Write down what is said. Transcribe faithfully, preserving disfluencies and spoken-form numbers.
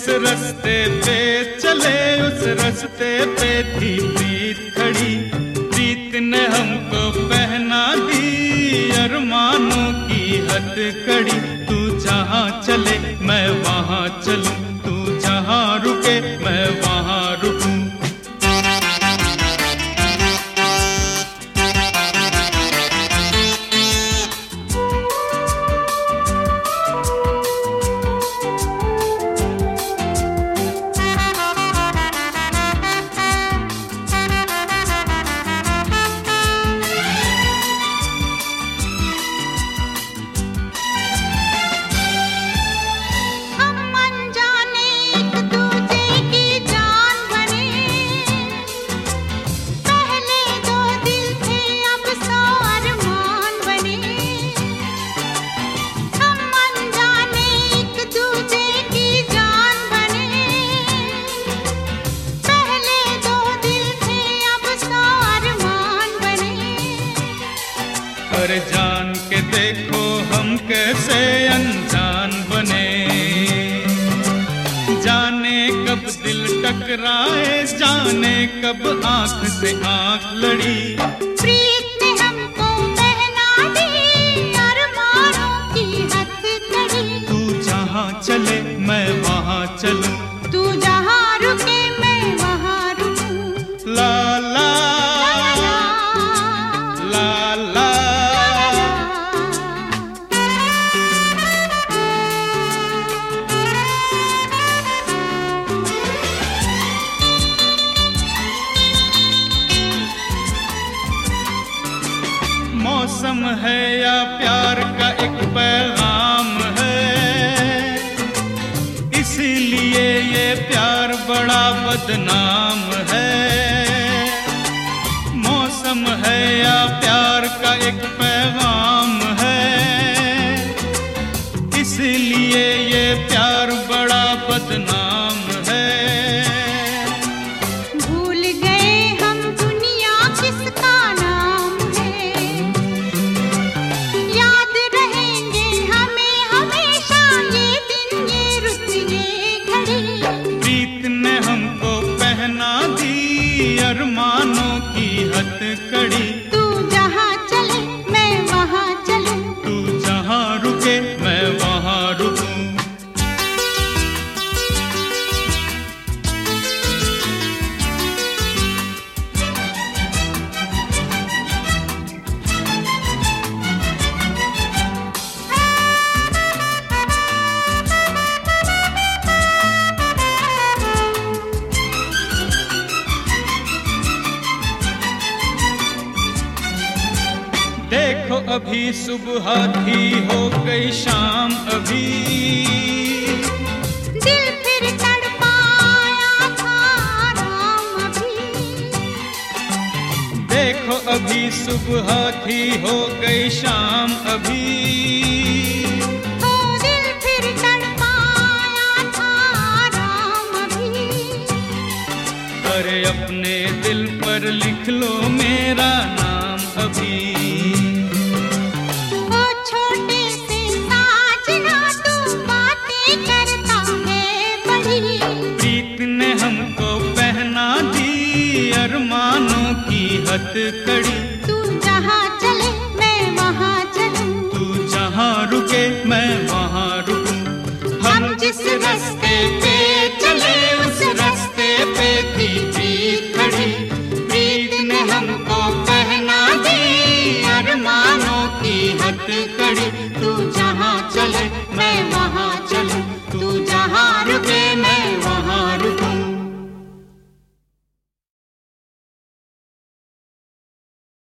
जिस रास्ते पे चले उस रास्ते पे थी प्रीत खड़ी। प्रीत ने हमको पहना दी अरमानों की हथकड़ी। तू जहाँ चले मैं वहाँ चलूं, तू जहाँ रुके मैं वहाँ रुकूं। पर जान के देखो हम कैसे अनजान बने। जाने कब दिल टकराए, जाने कब आंख से आंख लड़ी। प्रीत ने हमको पहना दी अरमानों की हथकड़ी। तू जहाँ चले मैं वहाँ चलूं, तू जहाँ रुके मैं वहाँ रुकूं। ला ला ला ला। मौसम है या प्यार का एक पैगाम है, इसीलिए ये प्यार बड़ा बदनाम है। मौसम है या प्यार का एक पैगाम है, इसीलिए ये प्यार बड़ा बदनाम है। भूल गए हम दुनिया किसका नाम है, याद रहेंगे हमें हमेशा ये दिन ये रुत ये घड़ी। प्रीत ने हमको पहना दी अरमानों की हथकड़ी। तू जहाँ चले मैं वहाँ चलूं, तू जहाँ रुके मैं वहाँ रुकूं। देखो अभी सुबह थी हो गई शाम अभी, दिल फिर तड़पाया था राम अभी। देखो अभी सुबह थी हो गई शाम अभी। तो दिल फिर तड़पाया था राम अभी। अरे अपने दिल पर लिख लो मेरा नाम अभी। छोटे से साजना तू बातें करता है बड़ी। प्रीत ने हमको पहना दी अरमानों की हथकड़ी। तू जहाँ चले मैं वहाँ चलूं, तू जहाँ रुके मैं वहाँ रुकूं। हम जिस रास्ते पे चले उस रास्ते पे थी प्रीत खड़ी। प्रीत ने हमको पहना दी अरमानों की हथकड़ी। तू जहाँ चले मैं वहाँ